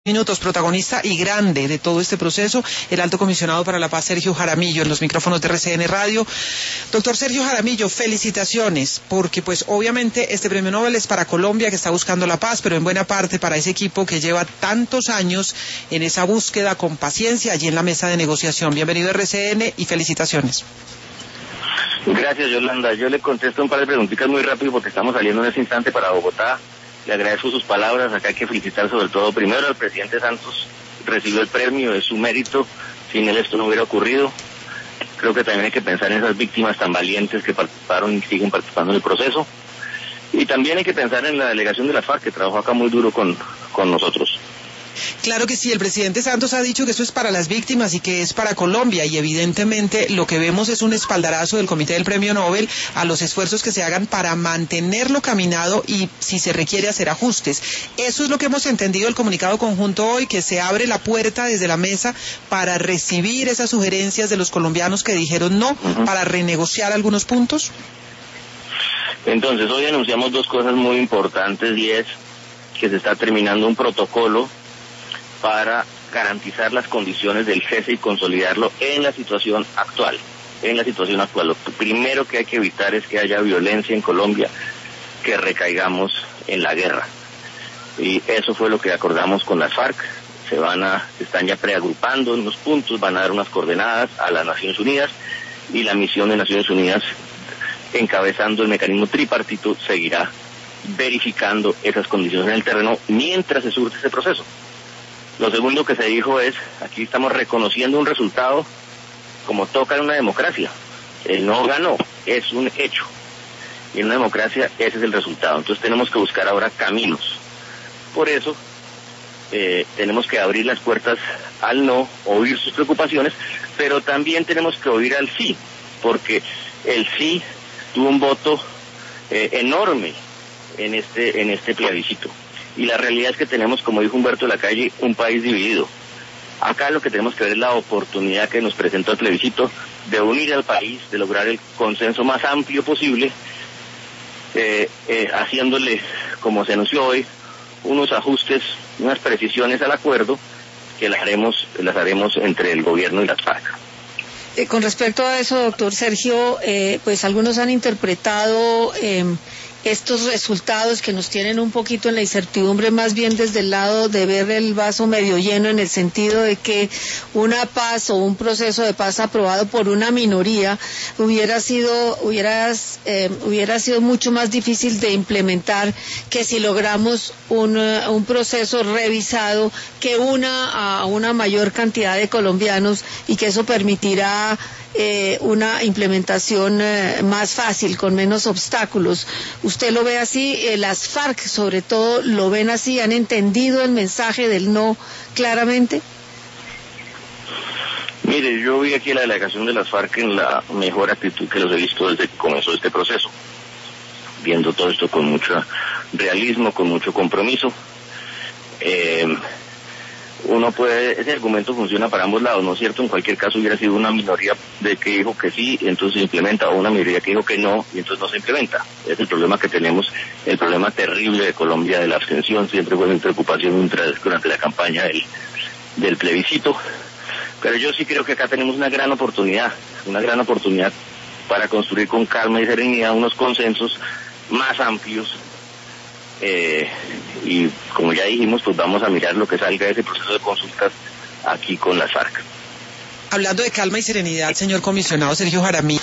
Minutos, protagonista y grande de todo este proceso, el alto comisionado para la paz, Sergio Jaramillo, en los micrófonos de RCN Radio. Doctor Sergio Jaramillo, felicitaciones, porque pues obviamente este premio Nobel es para Colombia, que está buscando la paz, pero en buena parte para ese equipo que lleva tantos años en esa búsqueda con paciencia allí en la mesa de negociación. Bienvenido a RCN y felicitaciones. Gracias, Yolanda. Yo le contesto un par de preguntitas muy rápido porque estamos saliendo en ese instante para Bogotá. Le agradezco sus palabras. Acá hay que felicitar sobre todo primero al presidente Santos. Recibió el premio, es su mérito. Sin él esto no hubiera ocurrido. Creo que también hay que pensar en esas víctimas tan valientes que participaron y siguen participando en el proceso. Y también hay que pensar en la delegación de la FARC, que trabajó acá muy duro con nosotros. Claro que sí, el presidente Santos ha dicho que eso es para las víctimas y que es para Colombia, y evidentemente lo que vemos es un espaldarazo del Comité del Premio Nobel a los esfuerzos que se hagan para mantenerlo caminado y, si se requiere, hacer ajustes. Eso es lo que hemos entendido del comunicado conjunto hoy, que se abre la puerta desde la mesa para recibir esas sugerencias de los colombianos que dijeron no, para renegociar algunos puntos. Entonces, hoy anunciamos dos cosas muy importantes, y es que se está terminando un protocolo para garantizar las condiciones del cese y consolidarlo en la situación actual. Lo primero que hay que evitar es que haya violencia en Colombia, que recaigamos en la guerra. Y eso fue lo que acordamos con las FARC. Se están ya preagrupando en unos puntos, van a dar unas coordenadas a las Naciones Unidas, y la misión de Naciones Unidas, encabezando el mecanismo tripartito, seguirá verificando esas condiciones en el terreno mientras se surte ese proceso. Lo segundo que se dijo es, aquí estamos reconociendo un resultado como toca en una democracia. El no ganó, es un hecho. Y en una democracia ese es el resultado. Entonces tenemos que buscar ahora caminos. Por eso tenemos que abrir las puertas al no, oír sus preocupaciones, pero también tenemos que oír al sí, porque el sí tuvo un voto enorme en este plebiscito. Y la realidad es que tenemos, como dijo Humberto de la Calle, un país dividido. Acá lo que tenemos que ver es la oportunidad que nos presentó el plebiscito de unir al país, de lograr el consenso más amplio posible, haciéndole, como se anunció hoy, unos ajustes, unas precisiones al acuerdo que las haremos entre el gobierno y las FARC. Con respecto a eso, doctor Sergio, pues algunos han interpretado estos resultados que nos tienen un poquito en la incertidumbre, más bien desde el lado de ver el vaso medio lleno, en el sentido de que una paz o un proceso de paz aprobado por una minoría hubiera sido mucho más difícil de implementar que si logramos un proceso revisado que una a una mayor cantidad de colombianos, y que eso permitirá una implementación más fácil, con menos obstáculos. ¿Usted lo ve así? Las FARC, sobre todo, ¿lo ven así? ¿Han entendido el mensaje del no claramente? Mire, yo vi aquí la delegación de las FARC en la mejor actitud que los he visto desde que comenzó este proceso, viendo todo esto con mucho realismo, con mucho compromiso. Ese argumento funciona para ambos lados, ¿no es cierto? En cualquier caso hubiera sido una minoría de que dijo que sí, y entonces se implementa, o una minoría que dijo que no, y entonces no se implementa. Es el problema que tenemos, el problema terrible de Colombia de la abstención. Siempre fue mi preocupación durante la campaña del plebiscito. Pero yo sí creo que acá tenemos una gran oportunidad para construir con calma y serenidad unos consensos más amplios. Y como ya dijimos, pues vamos a mirar lo que salga de ese proceso de consultas aquí con las FARC. Hablando de calma y serenidad, señor comisionado Sergio Jaramillo,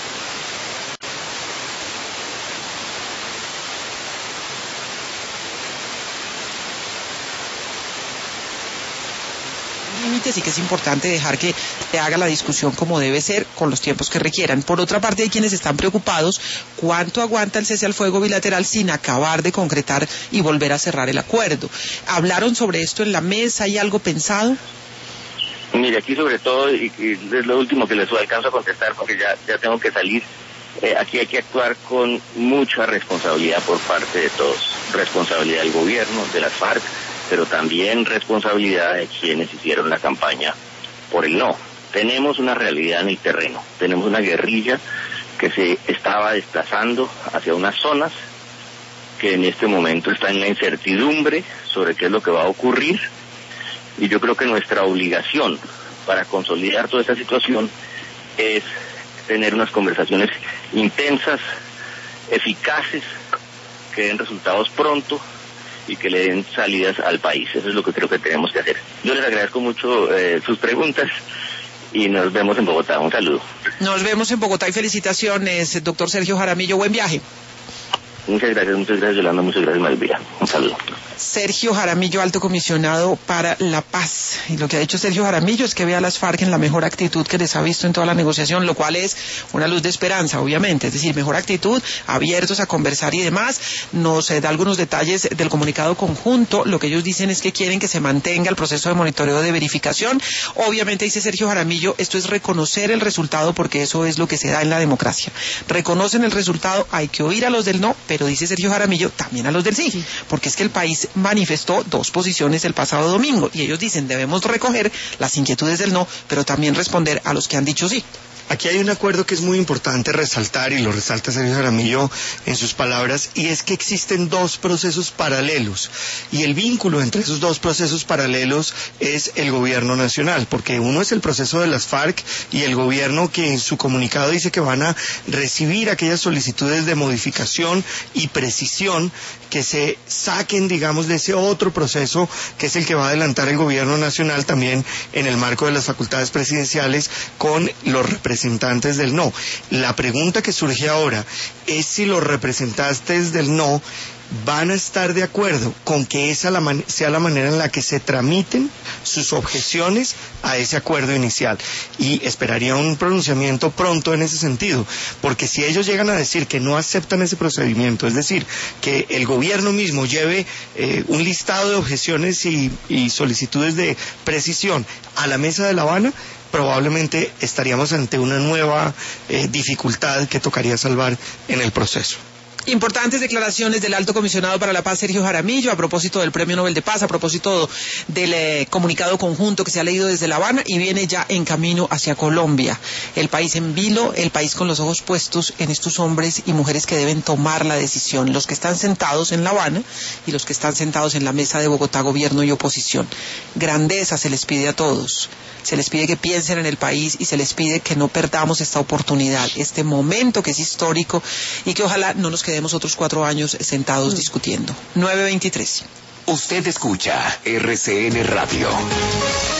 sí que es importante dejar que se haga la discusión como debe ser, con los tiempos que requieran. Por otra parte, hay quienes están preocupados cuánto aguanta el cese al fuego bilateral sin acabar de concretar y volver a cerrar el acuerdo. ¿Hablaron sobre esto en la mesa? ¿Hay algo pensado? Mire, aquí sobre todo, y es lo último que les alcanzo a contestar porque ya tengo que salir, aquí hay que actuar con mucha responsabilidad por parte de todos. Responsabilidad del gobierno, de las FARC, pero también responsabilidad de quienes hicieron la campaña por el no. Tenemos una realidad en el terreno, tenemos una guerrilla que se estaba desplazando hacia unas zonas que en este momento está en la incertidumbre sobre qué es lo que va a ocurrir, Y yo creo que nuestra obligación para consolidar toda esta situación es tener unas conversaciones intensas, eficaces, que den resultados pronto y que le den salidas al país. Eso es lo que creo que tenemos que hacer. Yo les agradezco mucho sus preguntas y nos vemos en Bogotá. Un saludo. Nos vemos en Bogotá y felicitaciones, doctor Sergio Jaramillo. Buen viaje. Muchas gracias, Yolanda. Muchas gracias, Malvira. Un saludo. Sergio Jaramillo, alto comisionado para la paz. Y lo que ha dicho Sergio Jaramillo es que ve a las FARC en la mejor actitud que les ha visto en toda la negociación, lo cual es una luz de esperanza, obviamente. Es decir, mejor actitud, abiertos a conversar y demás. Nos da algunos detalles del comunicado conjunto. Lo que ellos dicen es que quieren que se mantenga el proceso de monitoreo de verificación. Obviamente, dice Sergio Jaramillo, esto es reconocer el resultado porque eso es lo que se da en la democracia. Reconocen el resultado, hay que oír a los del no, pero dice Sergio Jaramillo, también a los del sí, porque es que el país manifestó dos posiciones el pasado domingo y ellos dicen debemos recoger las inquietudes del no, pero también responder a los que han dicho sí. Aquí hay un acuerdo que es muy importante resaltar, y lo resalta Sergio Jaramillo en sus palabras, y es que existen dos procesos paralelos, y el vínculo entre esos dos procesos paralelos es el gobierno nacional, porque uno es el proceso de las FARC y el gobierno que en su comunicado dice que van a recibir aquellas solicitudes de modificación y precisión que se saquen, digamos, de ese otro proceso que es el que va a adelantar el gobierno nacional también en el marco de las facultades presidenciales con los representantes del no. La pregunta que surge ahora es si los representantes del no van a estar de acuerdo con que esa sea la manera en la que se tramiten sus objeciones a ese acuerdo inicial. Y esperaría un pronunciamiento pronto en ese sentido, porque si ellos llegan a decir que no aceptan ese procedimiento, es decir, que el gobierno mismo lleve un listado de objeciones y solicitudes de precisión a la mesa de La Habana, probablemente estaríamos ante una nueva dificultad que tocaría salvar en el proceso. Importantes declaraciones del alto comisionado para la paz, Sergio Jaramillo, a propósito del Premio Nobel de Paz, a propósito del comunicado conjunto que se ha leído desde La Habana y viene ya en camino hacia Colombia. El país en vilo, el país con los ojos puestos en estos hombres y mujeres que deben tomar la decisión, los que están sentados en La Habana y los que están sentados en la mesa de Bogotá, gobierno y oposición. Grandeza se les pide a todos. Se les pide que piensen en el país y se les pide que no perdamos esta oportunidad, este momento que es histórico y que ojalá no nos quedemos otros 4 años sentados discutiendo. 9:23. Usted escucha RCN Radio.